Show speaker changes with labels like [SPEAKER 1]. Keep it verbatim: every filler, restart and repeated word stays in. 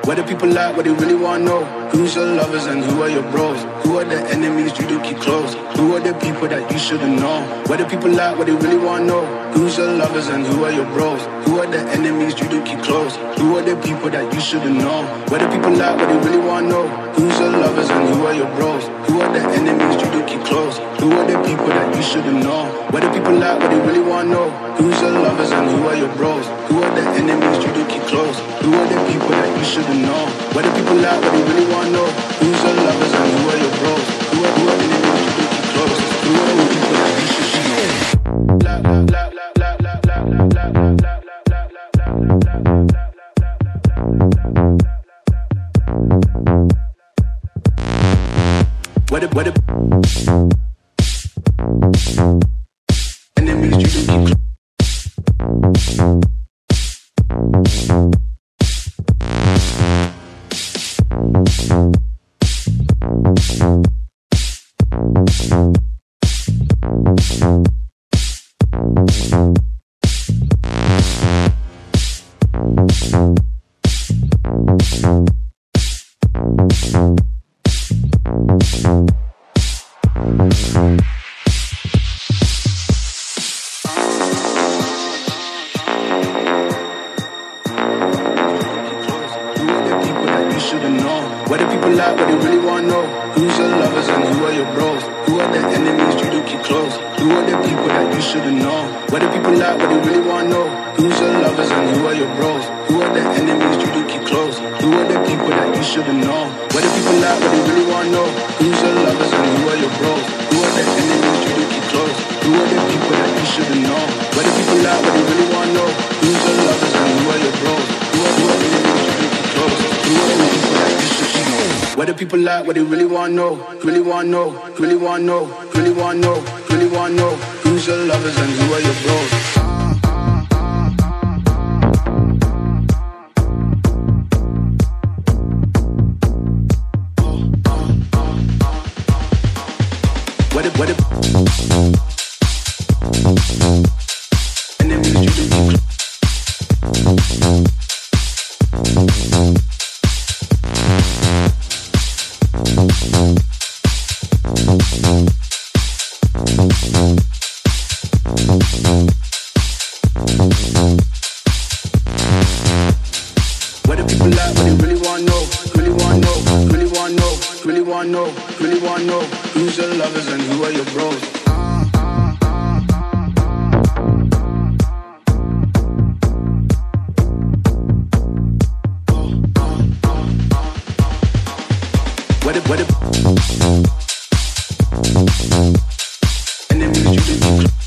[SPEAKER 1] What do people like, what they really wanna know? Who's your lovers and who are your bros? Who are the enemies you do keep close? Who are the people that you shouldn't know? What do people like, what they really wanna know? Who's your lovers and who are your bros? Who are the enemies you do keep close? Who are the people that you shouldn't know? What do people like, what they really wanna know? Who's your lovers and who are your bros? Who are the enemies you do keep close? Who are the people that you shouldn't know? What do people like, what they really wanna know? Who's your lovers and who are your bros? Who are the enemies you do keep close? Who are the people that you shouldn't know? What do people like, what they really wanna know? Who's your lovers and who are your bros? Who are, who are the enemies you do keep close? Who are the people that you should know? La la la la la la la la la la What if, what if enemies you do keep close? What do people like, what they really wanna know? Who's your lovers and who are your bros? Who are the enemies you do keep close? Who are the people that you shouldn't know? What do people like, what they really wanna know? Who's your lovers and who are your bros? Who are the enemies you do keep close? Who are the people that you shouldn't know? What do people like, what they really wanna know? Who's your lovers and who are your bros? Who are the enemies you do keep close? Who are the people that you shouldn't know? What do people like, what they really wanna know? Who's your lovers and who are your bros? Who are, who are the enemies you do keep close? Who are the people that you should know? What do people like, what they really wanna know? Really wanna know, really wanna know, really wanna know, really wanna know. Who's your lovers and who are your bros? What if, what if enemies you do keep What do people like, what they really wanna know? Really wanna know, really wanna know, really wanna know, really wanna know. Who's your lovers and who are your bros? What if, what if enemies you do keep close?